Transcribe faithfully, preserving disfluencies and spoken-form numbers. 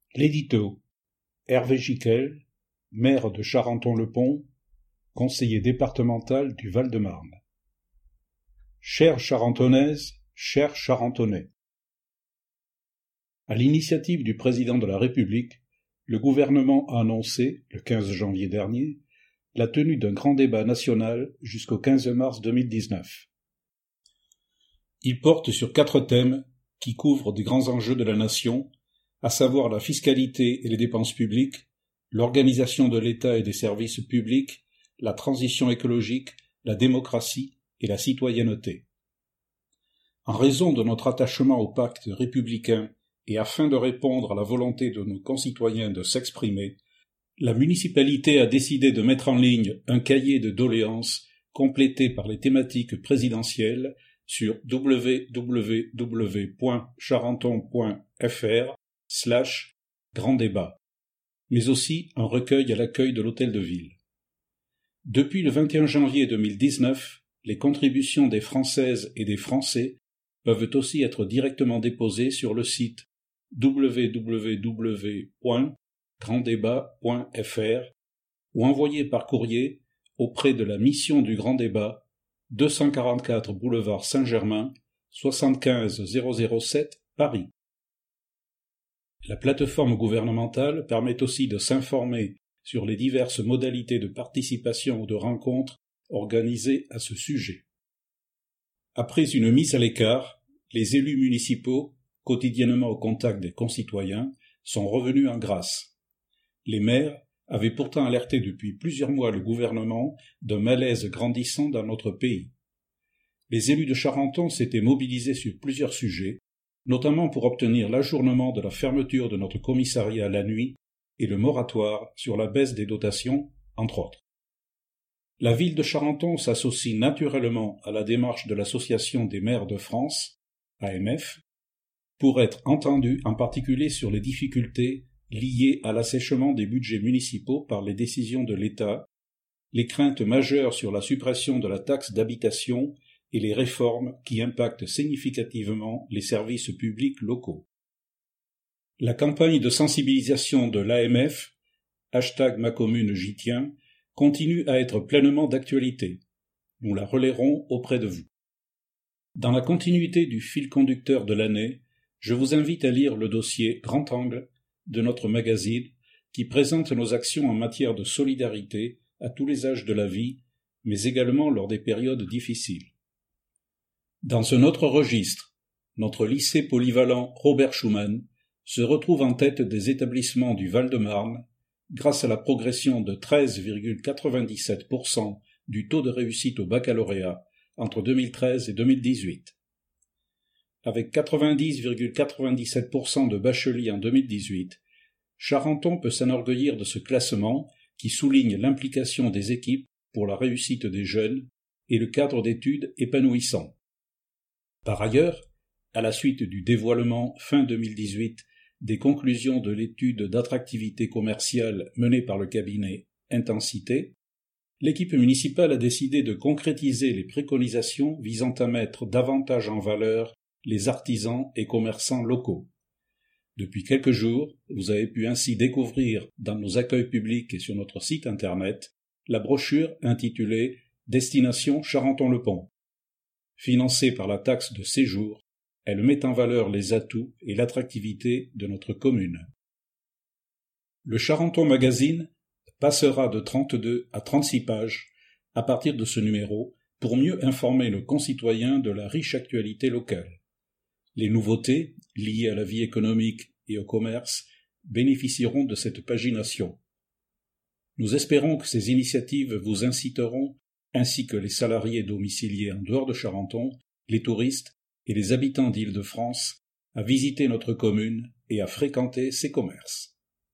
L'édito. Hervé Gicquel, maire de Charenton-le-Pont, conseiller départemental du Val-de-Marne. Chères Charentonnaises, chers Charentonnais. À l'initiative du président de la République, le gouvernement a annoncé, le quinze janvier dernier, la tenue d'un grand débat national jusqu'au quinze mars deux mille dix-neuf. Il porte sur quatre thèmes qui couvrent des grands enjeux de la nation, à savoir la fiscalité et les dépenses publiques, l'organisation de l'État et des services publics, la transition écologique, la démocratie et la citoyenneté. En raison de notre attachement au pacte républicain et afin de répondre à la volonté de nos concitoyens de s'exprimer, la municipalité a décidé de mettre en ligne un cahier de doléances complété par les thématiques présidentielles sur w w w point charenton point f r slash grand débat, mais aussi un recueil à l'accueil de l'hôtel de ville. Depuis le vingt et un janvier deux mille dix-neuf, les contributions des Françaises et des Français peuvent aussi être directement déposées sur le site w w w point grand débat point f r ou envoyées par courrier auprès de la mission du Grand Débat, deux cent quarante-quatre boulevard Saint-Germain, soixante-quinze zéro zéro sept, Paris. La plateforme gouvernementale permet aussi de s'informer sur les diverses modalités de participation ou de rencontres organisées à ce sujet. Après une mise à l'écart, les élus municipaux, quotidiennement au contact des concitoyens, sont revenus en grâce. Les maires avaient pourtant alerté depuis plusieurs mois le gouvernement d'un malaise grandissant dans notre pays. Les élus de Charenton s'étaient mobilisés sur plusieurs sujets, notamment pour obtenir l'ajournement de la fermeture de notre commissariat la nuit et le moratoire sur la baisse des dotations, entre autres. La ville de Charenton s'associe naturellement à la démarche de l'Association des maires de France, A M F, pour être entendue en particulier sur les difficultés liées à l'assèchement des budgets municipaux par les décisions de l'État, les craintes majeures sur la suppression de la taxe d'habitation et les réformes qui impactent significativement les services publics locaux. La campagne de sensibilisation de l'A M F, hashtag ma commune j'y tiens, continue à être pleinement d'actualité. Nous la relayerons auprès de vous. Dans la continuité du fil conducteur de l'année, je vous invite à lire le dossier Grand Angle de notre magazine qui présente nos actions en matière de solidarité à tous les âges de la vie, mais également lors des périodes difficiles. Dans un autre registre, notre lycée polyvalent Robert Schuman se retrouve en tête des établissements du Val-de-Marne grâce à la progression de treize virgule quatre-vingt-dix-sept pour cent du taux de réussite au baccalauréat entre deux mille treize et deux mille dix-huit. Avec quatre-vingt-dix virgule quatre-vingt-dix-sept pour cent de bacheliers en deux mille dix-huit, Charenton peut s'enorgueillir de ce classement qui souligne l'implication des équipes pour la réussite des jeunes et le cadre d'études épanouissant. Par ailleurs, à la suite du dévoilement fin deux mille dix-huit des conclusions de l'étude d'attractivité commerciale menée par le cabinet Intensité, l'équipe municipale a décidé de concrétiser les préconisations visant à mettre davantage en valeur les artisans et commerçants locaux. Depuis quelques jours, vous avez pu ainsi découvrir dans nos accueils publics et sur notre site internet la brochure intitulée Destination Charenton-le-Pont. Financée par la taxe de séjour, elle met en valeur les atouts et l'attractivité de notre commune. Le Charenton Magazine passera de trente-deux à trente-six pages à partir de ce numéro pour mieux informer le concitoyen de la riche actualité locale. Les nouveautés, liées à la vie économique et au commerce, bénéficieront de cette pagination. Nous espérons que ces initiatives vous inciteront, ainsi que les salariés domiciliés en dehors de Charenton, les touristes et les habitants d'Île-de-France, à visiter notre commune et à fréquenter ses commerces.